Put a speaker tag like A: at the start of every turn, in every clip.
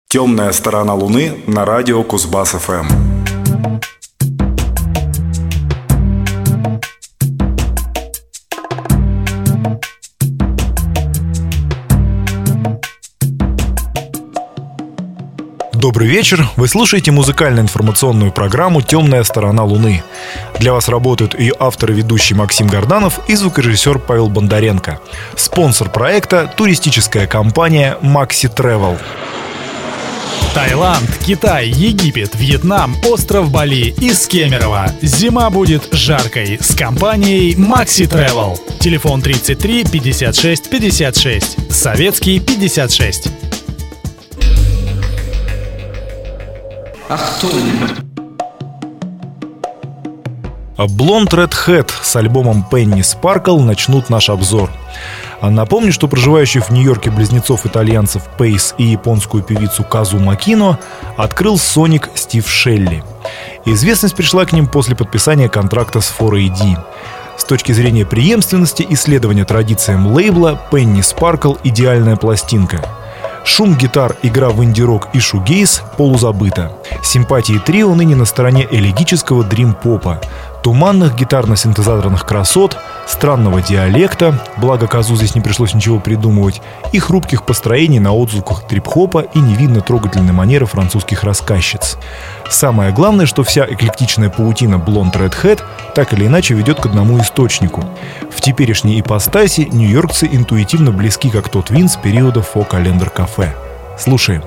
A: Темная сторона Луны на радио Кузбасс-ФМ.
B: Добрый вечер. Вы слушаете музыкально-информационную программу «Темная сторона Луны». Для вас работают ее автор и ведущий Максим Горданов и звукорежиссер Павел Бондаренко. Спонсор проекта – туристическая компания Maxi Travel.
C: Таиланд, Китай, Египет, Вьетнам, остров Бали из Кемерово. Зима будет жаркой с компанией Maxi Travel. Телефон 33 56 56. Советский 56.
B: Blonde Redhead с альбомом Penny Sparkle начнут наш обзор. Напомню, что проживающих в Нью-Йорке близнецов-итальянцев Пейс и японскую певицу Казу Макино открыл соник Стив Шелли. Известность пришла к ним после подписания контракта с 4AD. С точки зрения преемственности и следования традициям лейбла, Penny Sparkle – идеальная пластинка. Шум гитар, игра в инди-рок и шугейз полузабыта. Симпатии трио ныне на стороне элегического дрим-попа, туманных гитарно-синтезаторных красот, странного диалекта, благо Казу здесь не пришлось ничего придумывать, и хрупких построений на отзвуках трип-хопа и невинно трогательной манеры французских рассказчиц. Самое главное, что вся эклектичная паутина Blonde Redhead так или иначе ведет к одному источнику. В теперешней ипостаси нью-йоркцы интуитивно близки, как тот Винс периода Фо Календар Кафе. Слушаем.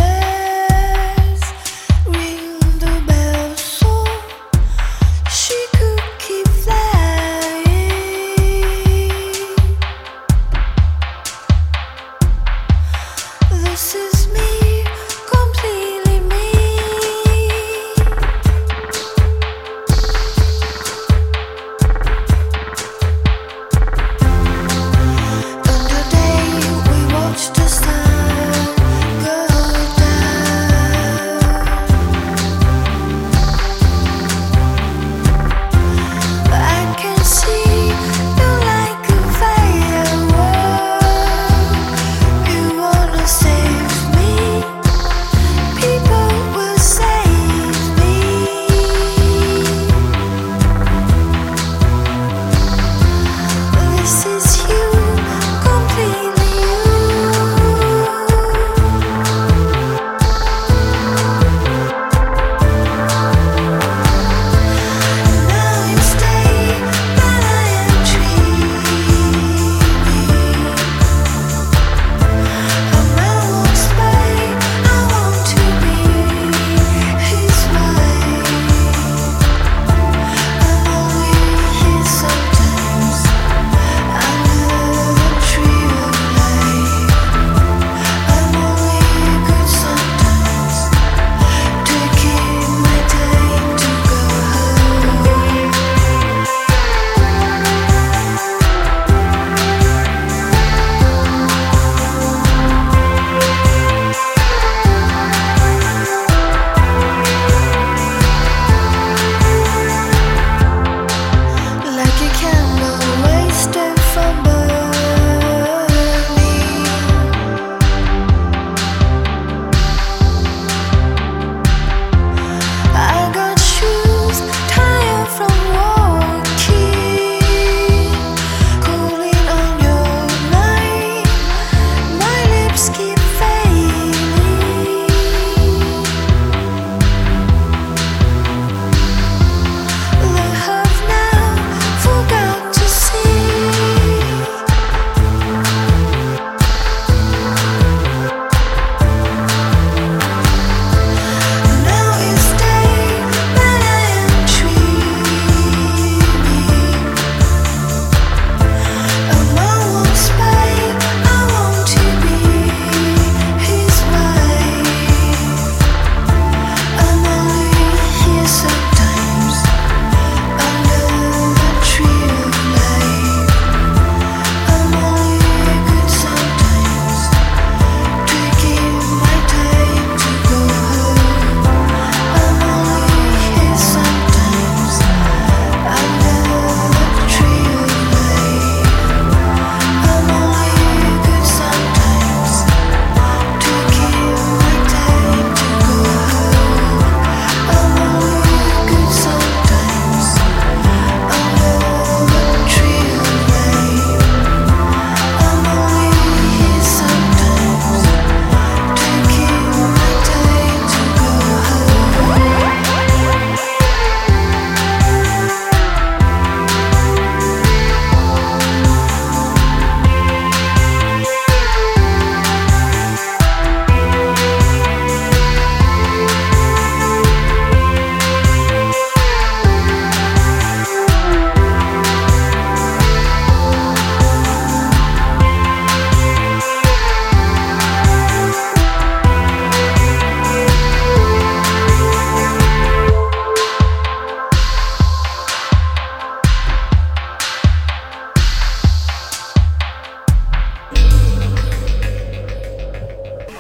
D: She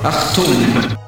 D: Achtung!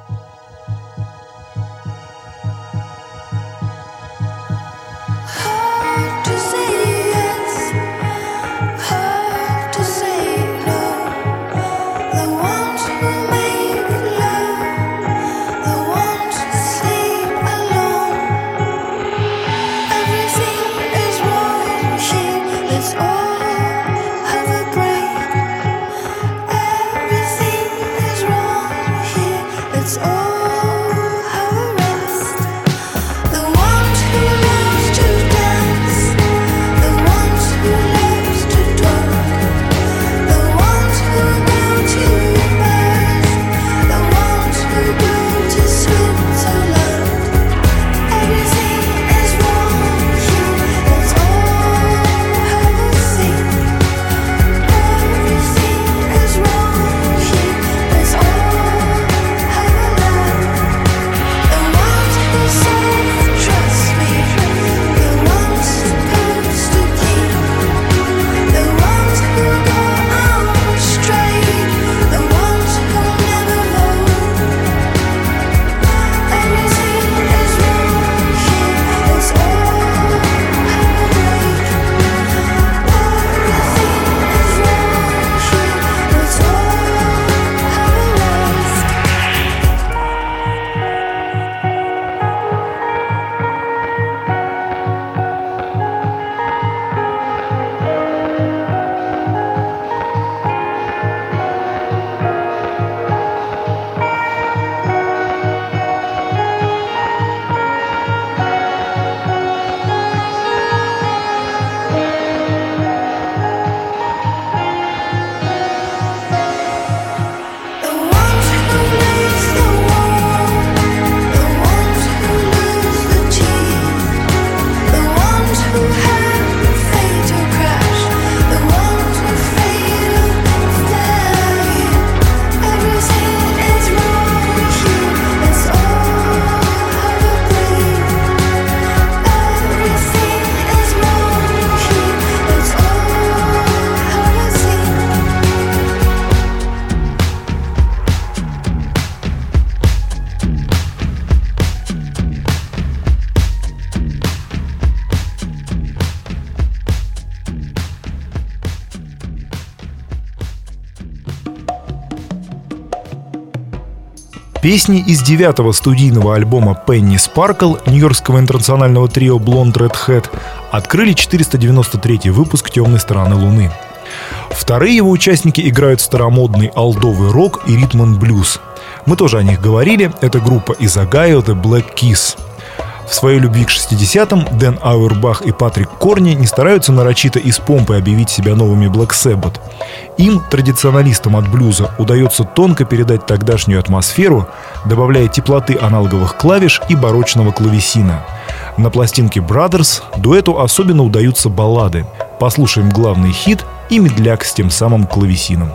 B: Песни из 9-го студийного альбома Penny Sparkle нью-йоркского интернационального трио Blonde Red Hat открыли 493-й выпуск «Темной стороны Луны». Вторые его участники играют старомодный олдовый рок и ритм-н-блюз. Мы тоже о них говорили, это группа из Огайо The Black Keys. В своей любви к 60-м Дэн Ауэрбах и Патрик Корни не стараются нарочито и с помпой объявить себя новыми Black Sabbath. Им, традиционалистам от блюза, удается тонко передать тогдашнюю атмосферу, добавляя теплоты аналоговых клавиш и барочного клавесина. На пластинке Brothers дуэту особенно удаются баллады. Послушаем главный хит и медляк с тем самым клавесином.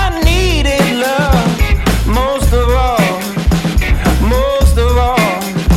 E: Most of all,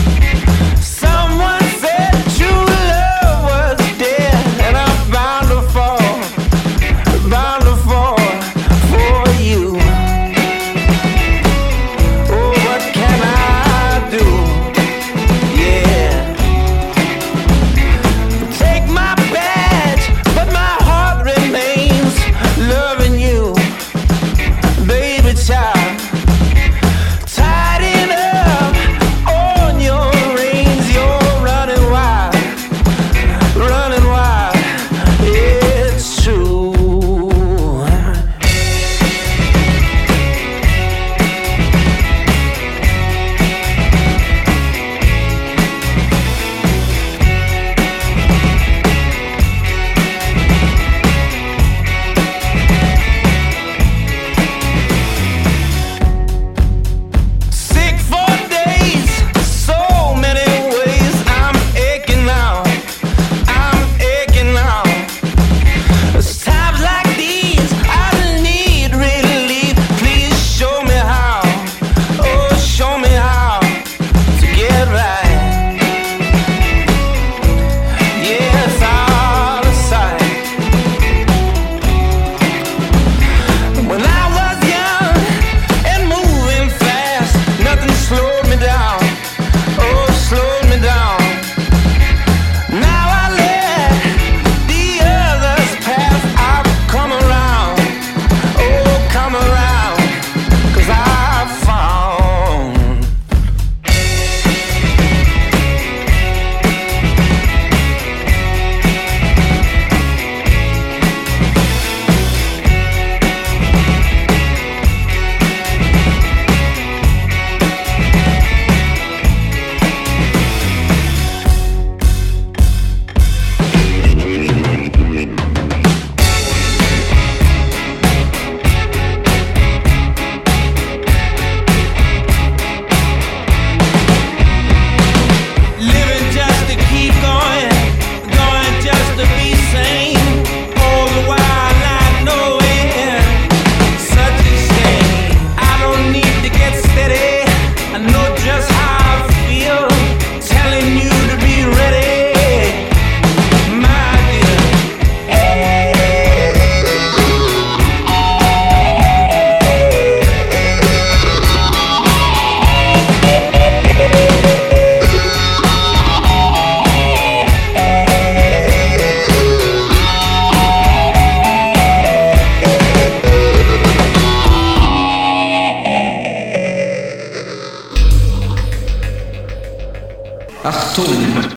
D: Tomb.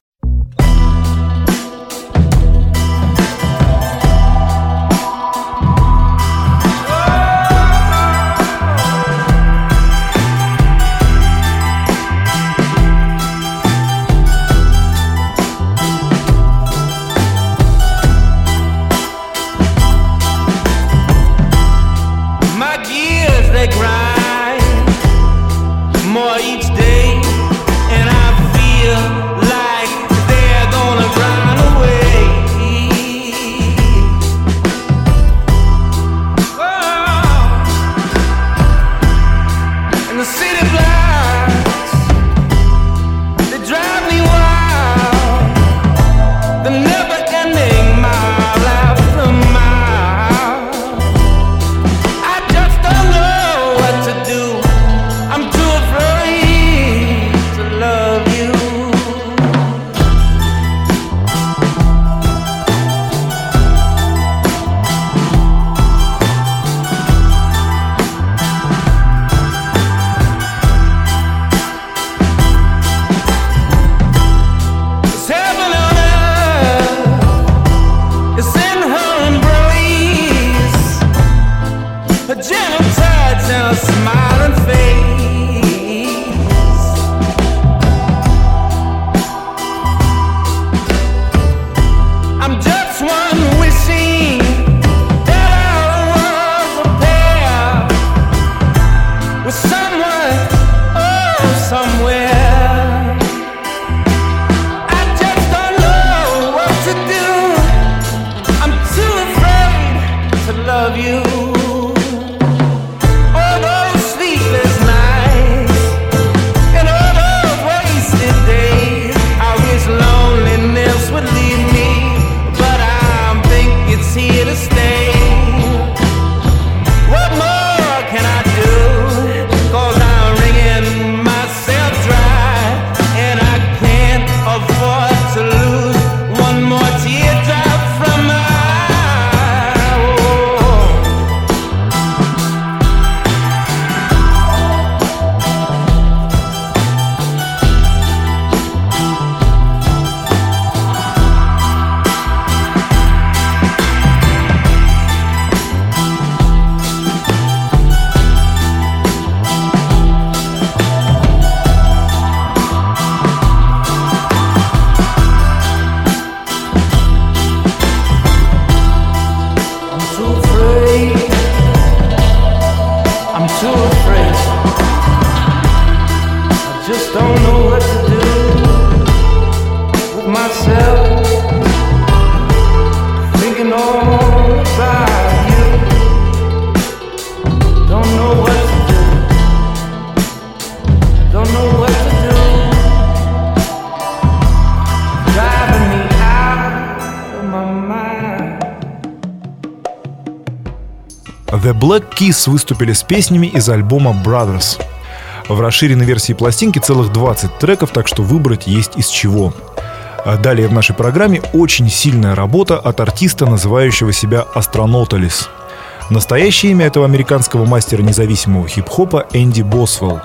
B: The Black Keys выступили с песнями из альбома Brothers. В расширенной версии пластинки целых 20 треков, так что выбрать есть из чего. Далее в нашей программе очень сильная работа от артиста, называющего себя Astronautalis. Настоящее имя этого американского мастера независимого хип-хопа Энди Босвелл.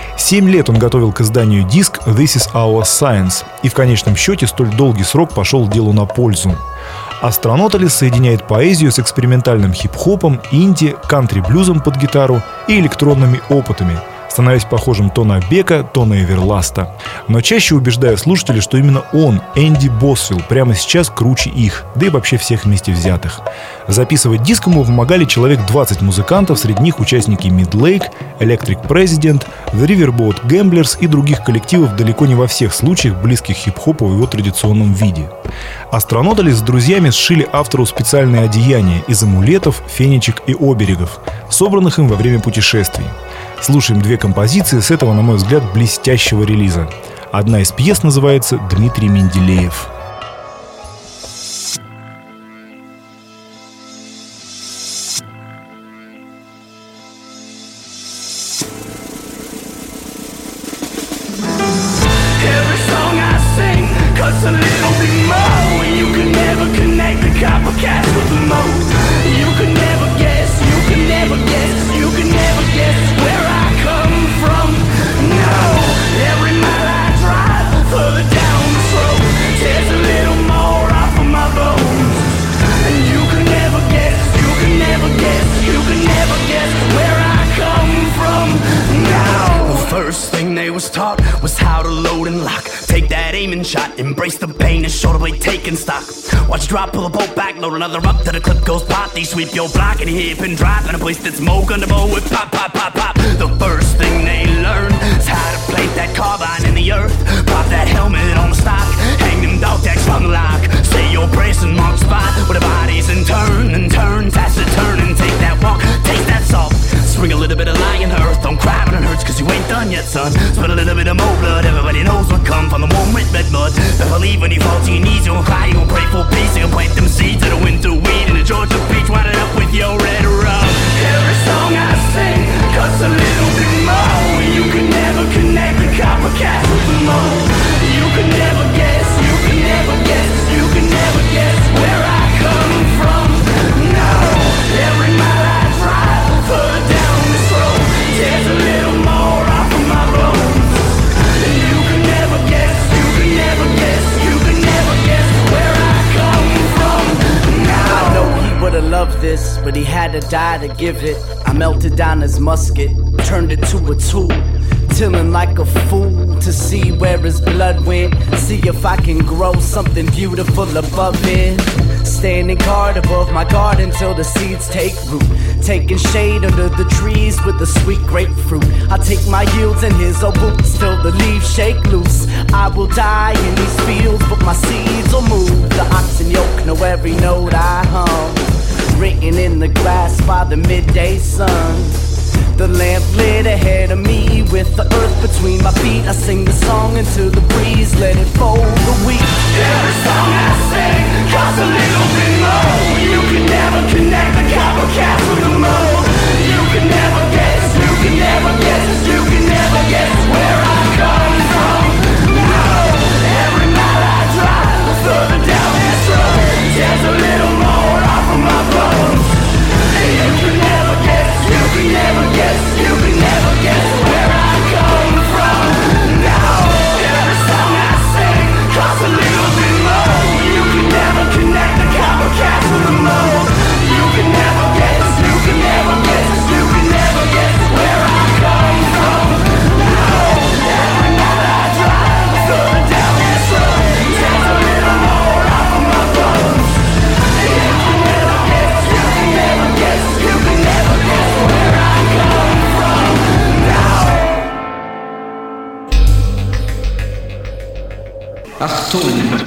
B: 7 лет он готовил к изданию диск «This is our science», и в конечном счете столь долгий срок пошел делу на пользу. Astronautalis соединяет поэзию с экспериментальным хип-хопом, инди, кантри-блюзом под гитару и электронными опытами, становясь похожим то на Бека, то на Эверласта. Но чаще убеждая слушателей, что именно он, Энди Босвелл, прямо сейчас круче их, да и вообще всех вместе взятых. Записывать диск ему помогали человек 20 музыкантов, среди них участники Midlake, Electric President, The Riverboat Gamblers и других коллективов далеко не во всех случаях близких хип-хопу в его традиционном виде. Astronautalis с друзьями сшили автору специальные одеяния из амулетов, фенечек и оберегов, собранных им во время путешествий. Слушаем 2 композиции с этого, на мой взгляд, блестящего релиза. Одна из пьес называется «Дмитрий Менделеев».
E: Down
D: they was taught was how to load and lock. Take that aiming shot, embrace the pain and shoulder blade taking stock. Watch drop, pull a bolt back, load another up till the clip goes pop. They sweep your block and hip and drop in a place that's more gonna bow with pop, pop, pop, pop. The first thing they learn is how to plate that carbine in the earth. Pop that helmet on the stock, hang them dog tags from the lock. Say your brace and mark spot where the body's in turn and turn, turn and take that walk, taste that salt. Swing a little bit of lion earth, don't cry when it hurts cause you ain't done yet, son. Spread a little bit of more blood, everybody knows what come from the warm red mud. But believe when you fall to your knees, you gon' cry, you gon' pray for peace. You gon' plant them seeds of the winter weed in the Georgia beach, wind it up with your red rum. Every song I sing costs a little bit more. You can never connect the copycat with the mold. You can never guess, you can never guess, you can never guess where I come from. No, every mile I drive further down this road, there's a little more off of my bones. You can never guess, you can never guess, you can never guess where I come from. No. I know he would've loved this, but he had to die to give it. I melted down his musket, turned it to a tool, tilling like a fool to see where his blood went. See if I can grow something beautiful above it. Standing guard above my garden till the seeds take root. Taking shade under the trees with the sweet grapefruit. I take my yields in his old boots till the leaves shake loose. I will die in these fields, but my seeds will move. The oxen yoke know every note I hum, written in the grass by the midday sun. The lamp lit ahead of me with the earth between my feet. I sing the song into the breeze, let it fold the wheat. Every song I sing costs a little bit more. You can never connect the copycat with the mold. You can never guess, you can never guess, you can never guess where I come from. No, every mile I drive further down this road, there's a little more off of my bones. You can never guess, you can never guess, you can never guess where I come from. Now, every song I sing costs a little bit more. You can never connect the copycat with the mold. You can never guess, you can never guess, you can never guess where I come from. Now, every night I drive further down this road, there's a little more off of my bones. You can never guess, you can never guess, you can never guess where I come from. Now.
E: Achtung!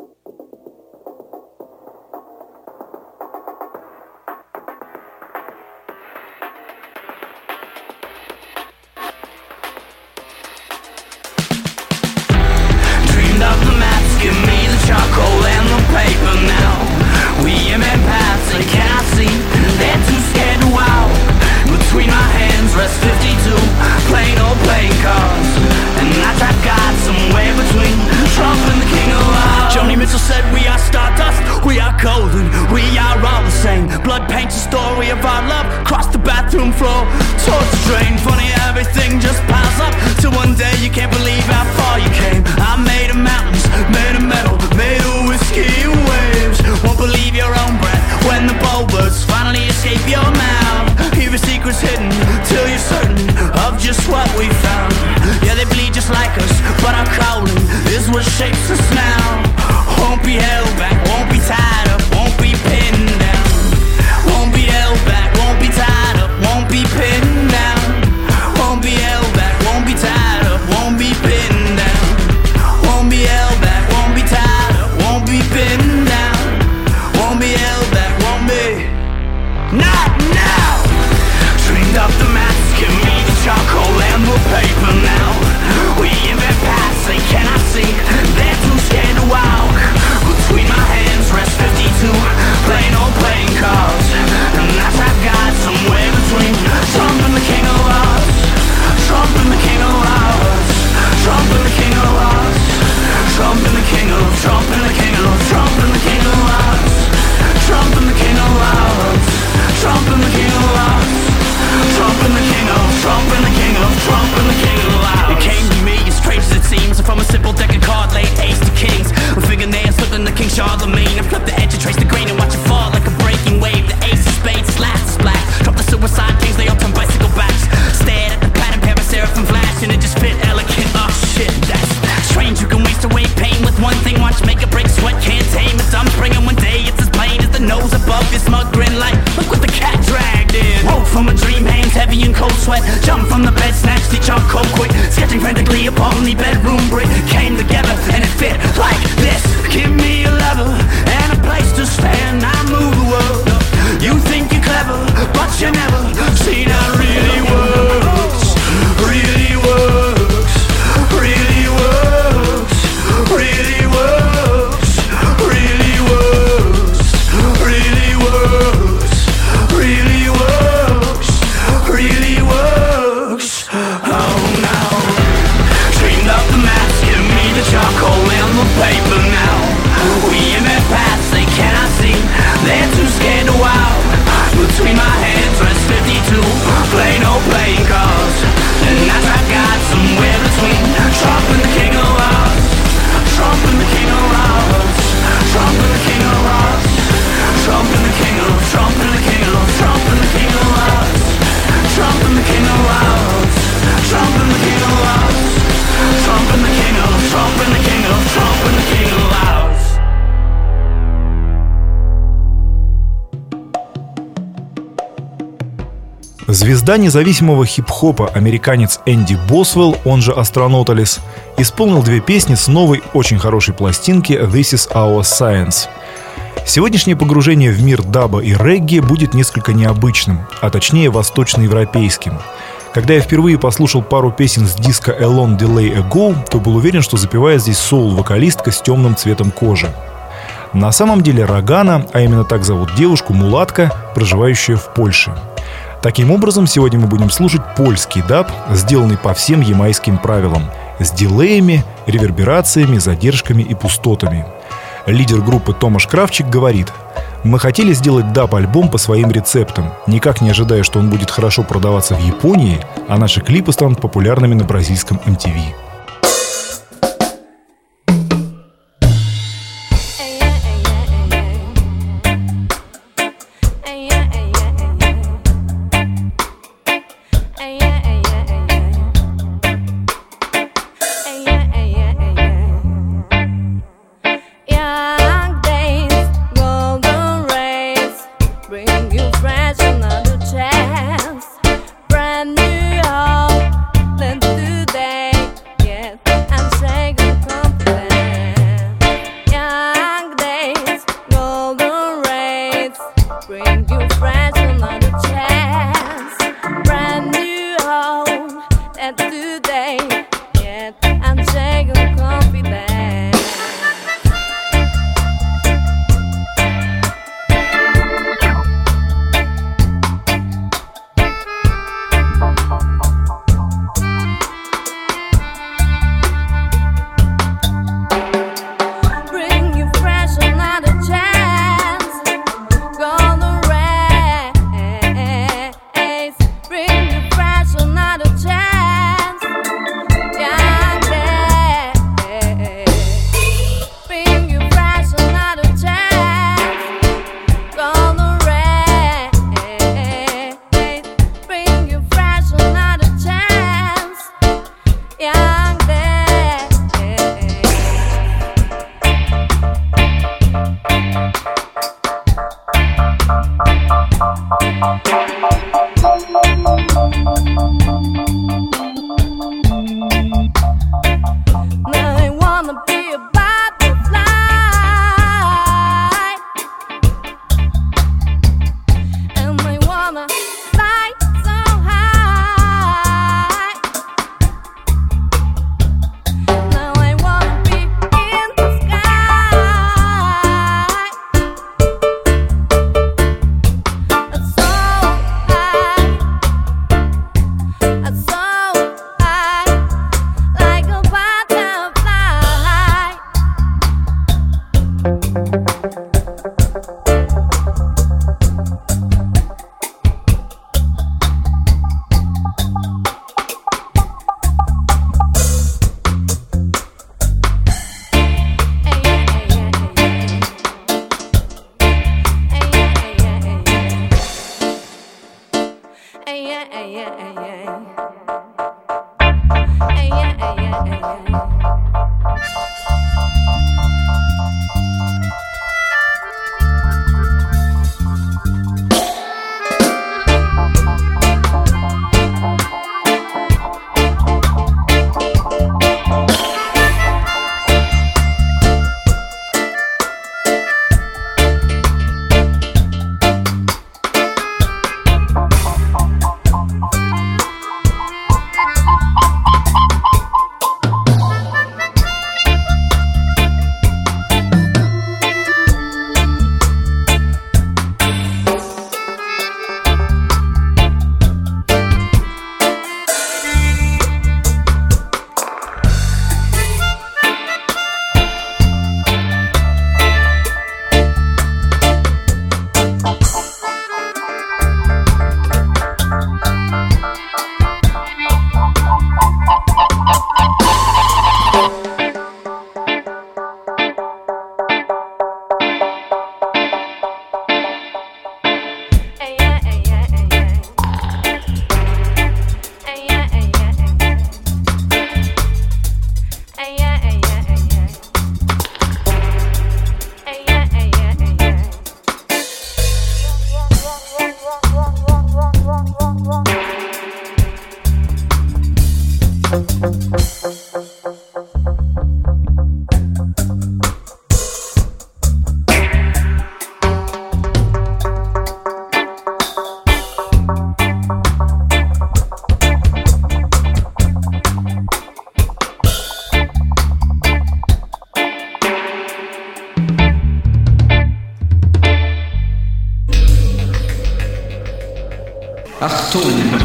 D: Dreamed up the maps, give me the charcoal and the paper now. We invent paths they cannot see, they're too scared to wow. Between my hands rests 52 plain old playing cards, and I trap God somewhere between Trump and the King of Love. Joni Mitchell said we are stardust, we are golden, we are all the same. Blood paints a story of our love, across the bathroom floor, towards the drain. Funny how everything just piles up, till one day you can't believe how far you came. I made of mountains, made of metal, made of whiskey waves. Won't believe your own breath when the bold words finally escape your mouth. Hear your secrets hidden till you're certain of just what we found. Yeah, they bleed just like us, but our calling is what shapes us now. Won't be held back, won't be tied up, won't be pinned down. Won't be held back, won't be tied up, won't be pinned down. Won't be held back, won't be tied up, won't be pinned down. Won't be held back, won't be tied up, won't be pinned down. Won't be held back, won't be. Not now! Dreamed up the maps, give me the charcoal and the paper now. We invent paths they cannot see, they're too scared to walk. Between Sprung from the bed, snatched each charcoal quick, sketching frantically upon the bedroom brick. Came together and it fit like this. Give me a level and a place to stand. I move the world. You think you're clever, but you never seen how it really works. Really works. Really works. Really works. Really works. Really works. Really works. Really works. Oh no. Dreamed up the maps, give me the charcoal and the paper now. We in their paths, they cannot see. They're too scared to wow. Between my hands rests 52 plain old playing cards. And as I got somewhere between Trump and the King of Hearts. Trump and the King of Hearts. Trump and the King of Hearts. Trump and the King of, Trump and the King of, Trump and the King of Hearts. Trump and the King of Hearts. Trump and the King of Hearts. Trump and the King of, Trump and the King of, Trump and the King of Hearts.
B: Звезда независимого хип-хопа, американец Энди Босвелл, он же Astronautalis, исполнил 2 песни с новой, очень хорошей пластинки «This is Our Science». Сегодняшнее погружение в мир даба и регги будет несколько необычным, а точнее восточноевропейским. Когда я впервые послушал пару песен с диска «A Long Delay Ago», то был уверен, что запевает здесь соул-вокалистка с темным цветом кожи. На самом деле Рогана, а именно так зовут девушку, мулатка, проживающая в Польше. Таким образом, сегодня мы будем слушать польский даб, сделанный по всем ямайским правилам, с дилеями, реверберациями, задержками и пустотами. Лидер группы Томаш Кравчик говорит: «Мы хотели сделать даб-альбом по своим рецептам, никак не ожидая, что он будет хорошо продаваться в Японии, а наши клипы станут популярными на бразильском MTV».
F: Brand new hope, then today.
E: Achtung!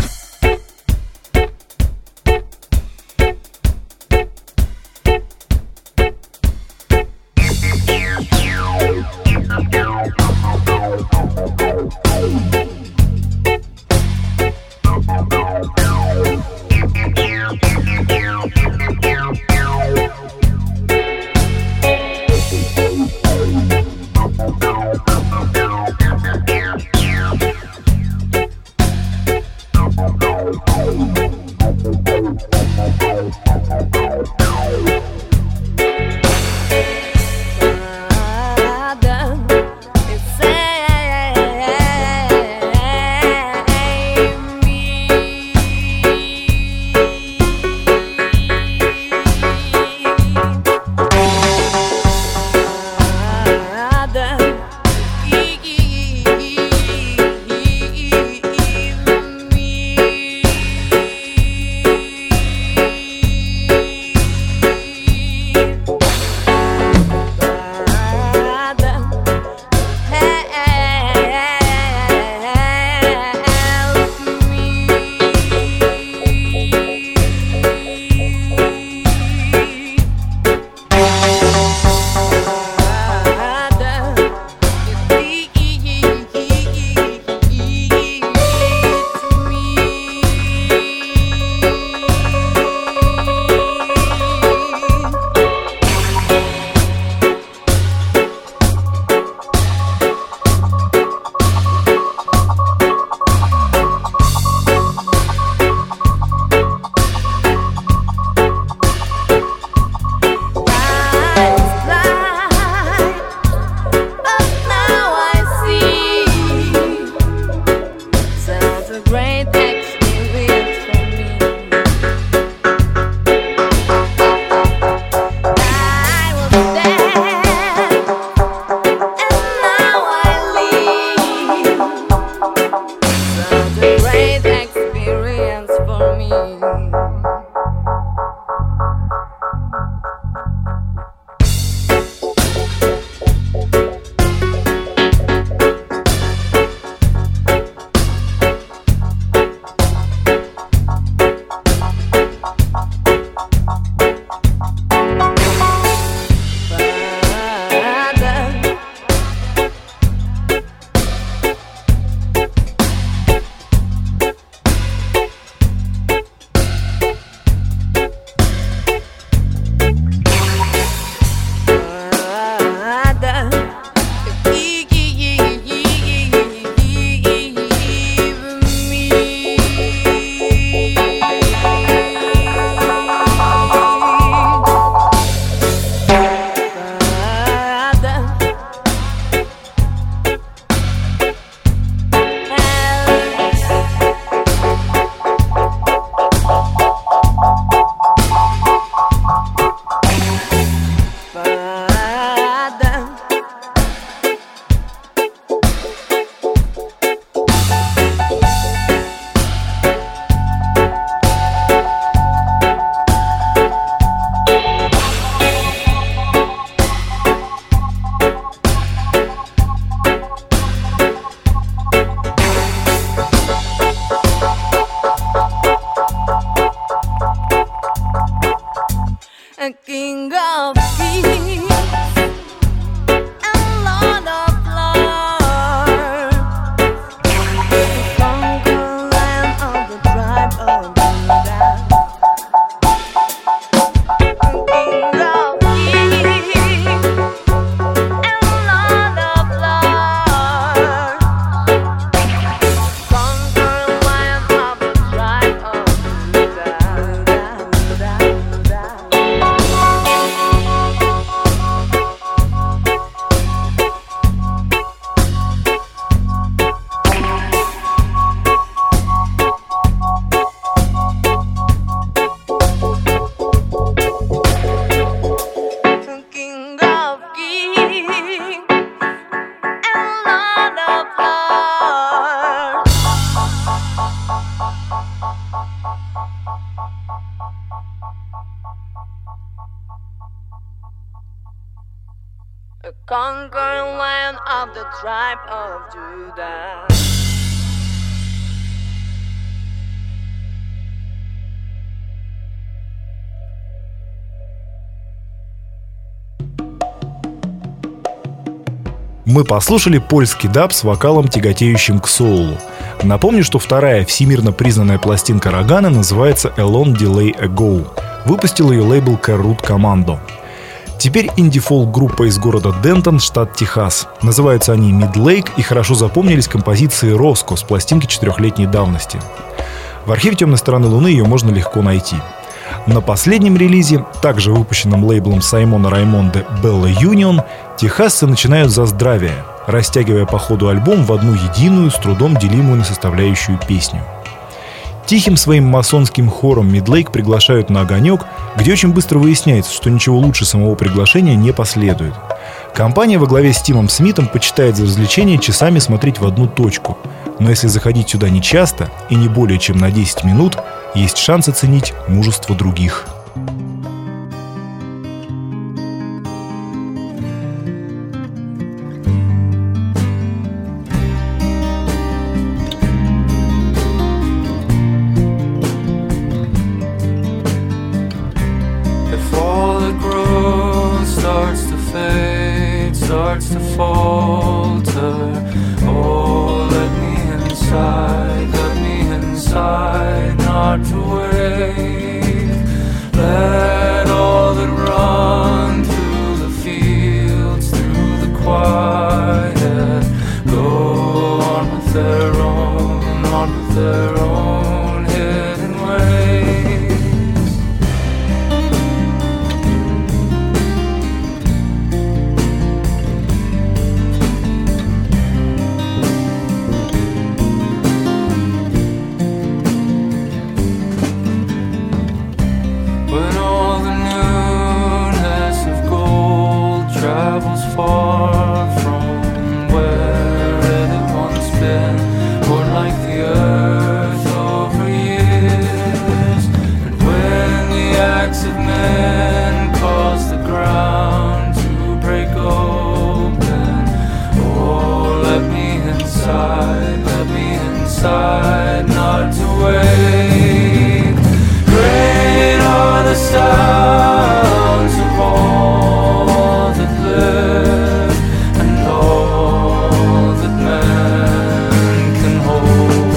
F: conquering land of the tribe of Judah.
B: Мы послушали польский даб с вокалом, тяготеющим к соулу. Напомню, что вторая всемирно признанная пластинка Рогана называется «A Long Delay Ago». Выпустил ее лейбл Kerrut Commando. Теперь инди-фолк-группа из города Дентон, штат Техас. Называются они Midlake и хорошо запомнились композиции Роско с пластинки 4-летней давности. В архиве «Темной стороны Луны» ее можно легко найти. На последнем релизе, также выпущенном лейблом Саймона Раймонде Bella Union, техасцы начинают за здравие, растягивая по ходу альбом в одну единую, с трудом делимую на составляющую песню. Тихим своим масонским хором Midlake приглашают на огонек, где очень быстро выясняется, что ничего лучше самого приглашения не последует. Компания во главе с Тимом Смитом почитает за развлечение часами смотреть в одну точку. Но если заходить сюда нечасто и не более чем на 10 минут, есть шанс оценить мужество других.
G: Starts to falter. Oh, let me inside, not to wait. Let all that run through the fields, through the quiet, go on with their own hidden ways. Far from where it had once been, born like the earth over years. And when the axe of men caused the ground to break open, oh, let me inside, not to wait. Great are the sounds of all that live, and all that man can hold.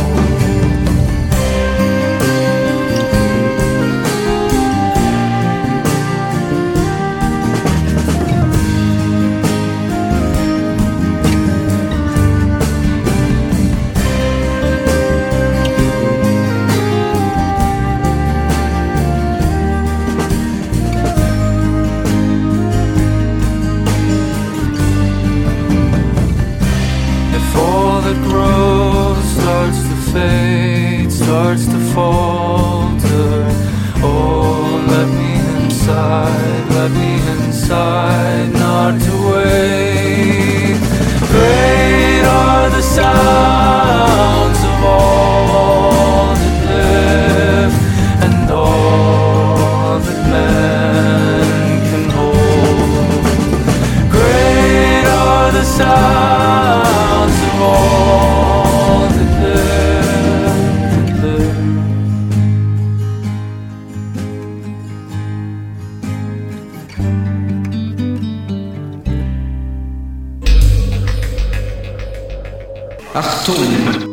G: Starts to falter. Oh, let me inside, not to wait. Great are the sounds of all that live, and all that man can hold. Great are the sounds of all that live.
E: Achtung!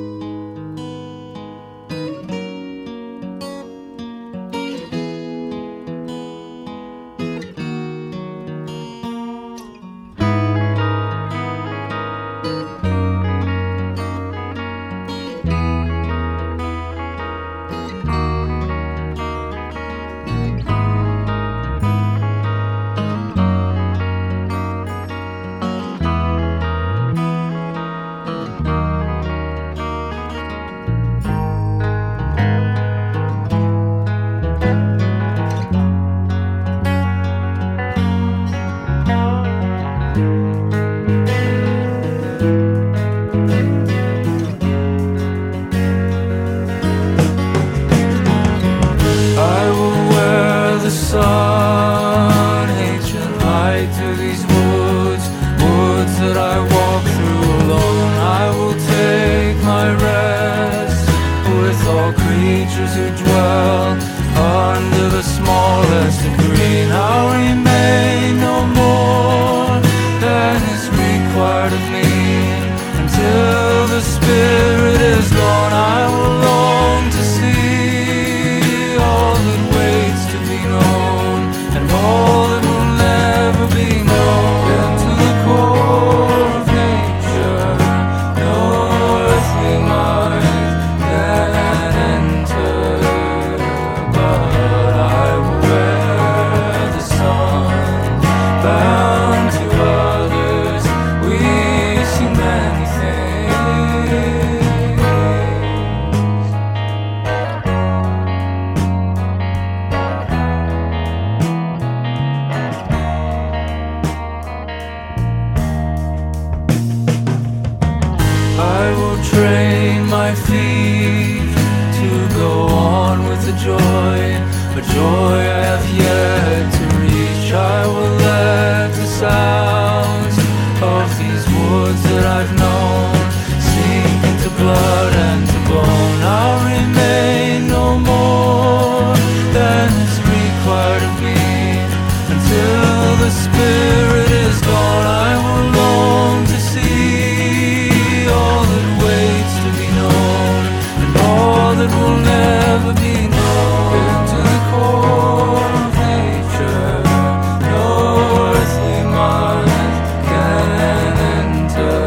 G: a joy I have yet to reach. I will let the sounds of these woods that I've known sink into blood and to bone. I'll remain no more than is required of me. Until the spirit is gone, I will long to see all that waits to be known, and all that will never be known. Into the core of nature, no earthly mind can enter.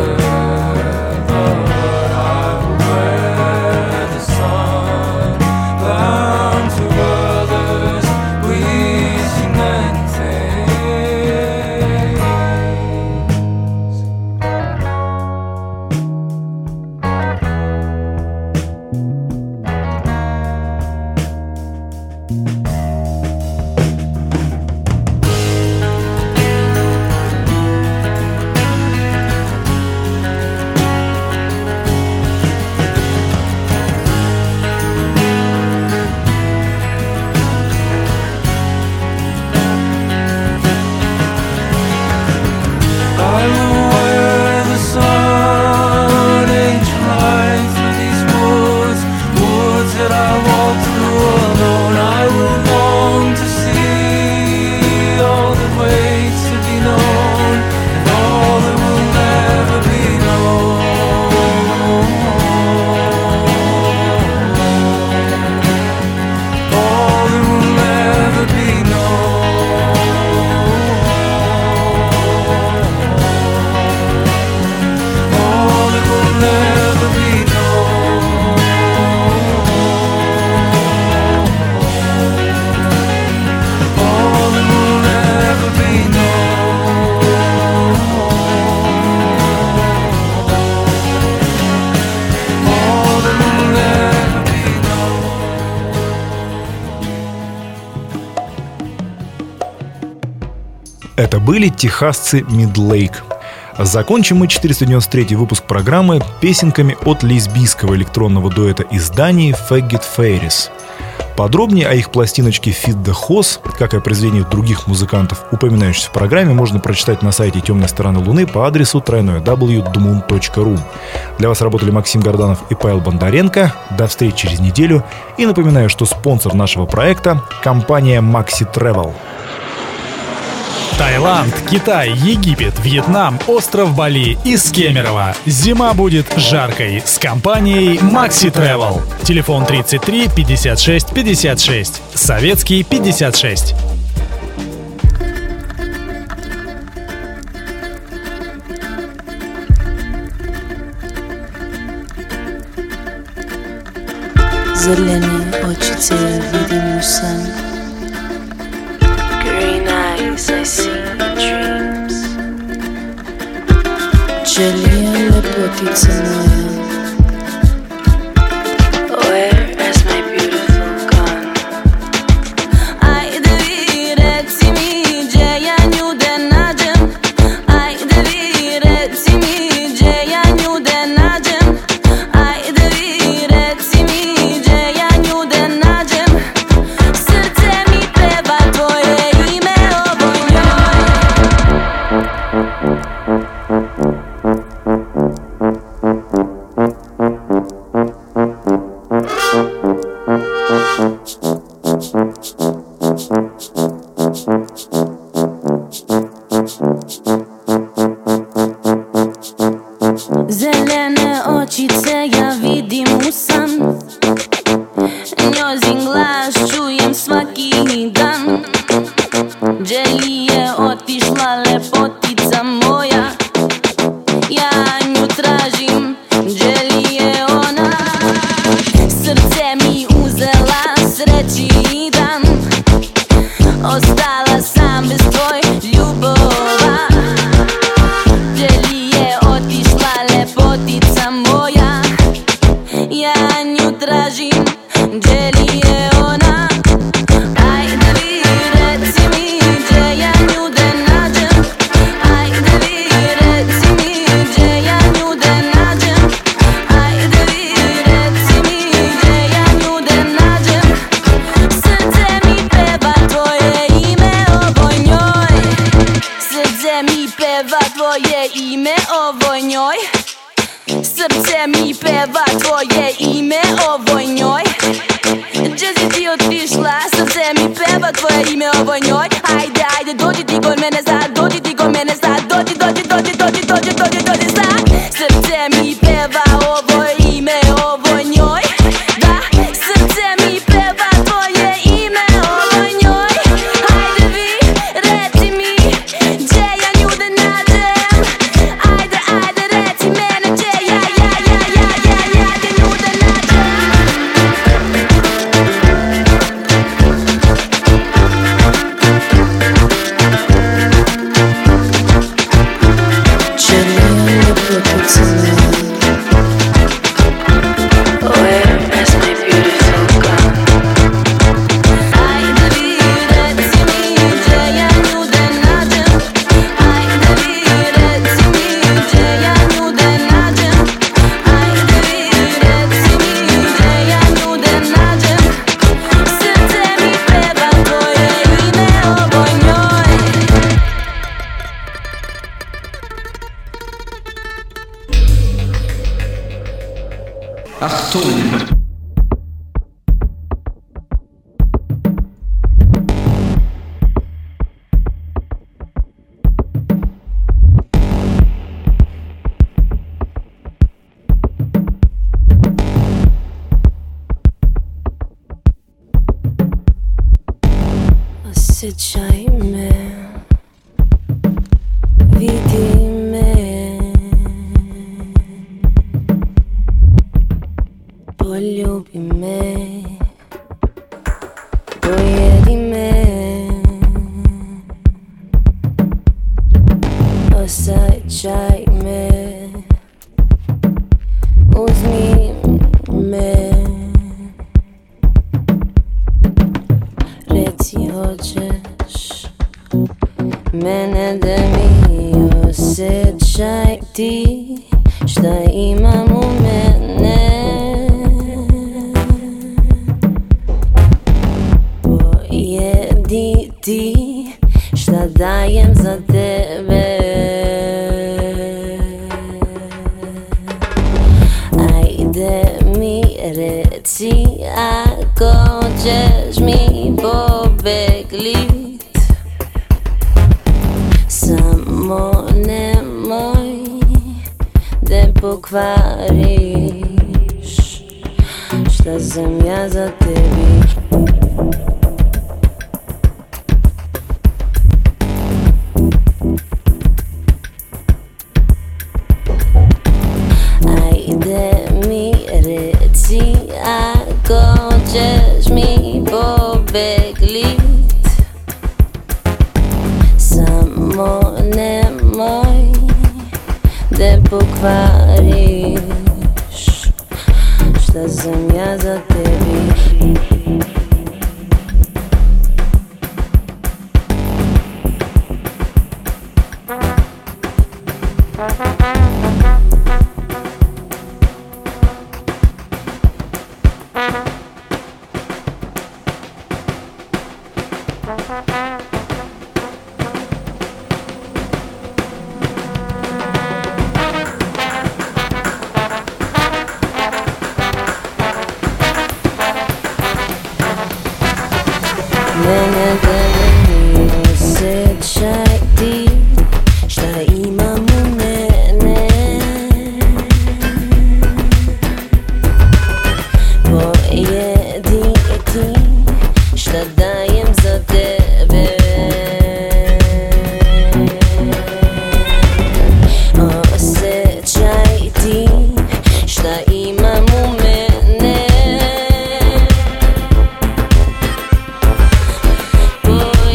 G: But I will wear the sun, bound to others, we see many things. I will wear the sun, ancient light through these woods, woods that I walk through alone. I will long to see all that waits to be known, and all that will never be known. All that will never be known. All that will never be known. All that will never be known. All that will never be known.
B: Это были техасцы Midlake. Закончим мы 493 выпуск программы песенками от лесбийского электронного дуэта из Дании Faggot Fairies. Подробнее о их пластиночке Feed the Hoss, как и о произведениях других музыкантов, упоминающихся в программе, можно прочитать на сайте «Темной стороны Луны» по адресу www.dmoon.ru. Для вас работали Максим Горданов и Павел Бондаренко. До встречи через неделю. И напоминаю, что спонсор нашего проекта – компания Maxi Travel.
C: Таиланд, Китай, Египет, Вьетнам, остров Бали из Кемерово. Зима будет жаркой с компанией Maxi Travel. Телефон 33 56 56. Советский 56.
H: Зеленые очи тебя видим сан. Green eyes, I see dreams. Джалия лепотица моя. Where has my beautiful gone? Ajde vi reci mi gdje ja nju da nađem. Ajde vi reci mi gdje ja nju da nađem. Ajde vi reci mi gdje ja nju da nađem. Srce mi peva tvoje ime ovoj njoj. Zelene očice ja vidim u san. Njozin glas čujem svaki dan. Gdje je otišla lepotica moja? Ja nju tražim, gdje je ona? Srce mi uzela sreći dan. Ostala sam bez tvoj ljubova. Gdje je otišla lepotica moja? Ja nju tražim, gdje je ona? Ajde vi reci mi gdje tvoje ime ovoj njoj. Ajde, ajde, dođi ti kod mene sad, dođi ti kod mene sad, dođi sad. Srce mi peva ovo ime ovoj njoj. Da, srce mi peva tvoje ime ovoj njoj. Ajde vi, reci mi, gdje ja nju da nađem. Ajde, ajde, reci mene, gdje ja te nju da nađem.
E: Achtung!
H: Osjećaj me, vidi me, poljubi me, pojedi me, osjećaj me, uzmi me, reci hoćeš mene da mi osjećaj ti šta imam u mene. Pojedi ti šta dajem za tebe. Ajde mi reci ako ćeš mi pobeglit. Samo nemoj da pokvariš šta sam ja za tebi. Ajde mi reci ako ćeš mi pobeglit. Samo nemoj da pokvariš šta sam ja za tebi. Mene da mi osjećaj ti šta imam u mene. Pojedi ti šta dajem za tebe. Osjećaj ti šta imam u mene.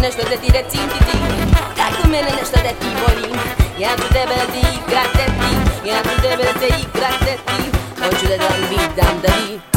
F: nešto da ti recim ti. Kako mene nešto da ti volim, ja ću tebe da ti igrate ti. Ja ću tebe da te igrate ti. Hoću da dam vi, dam da vi.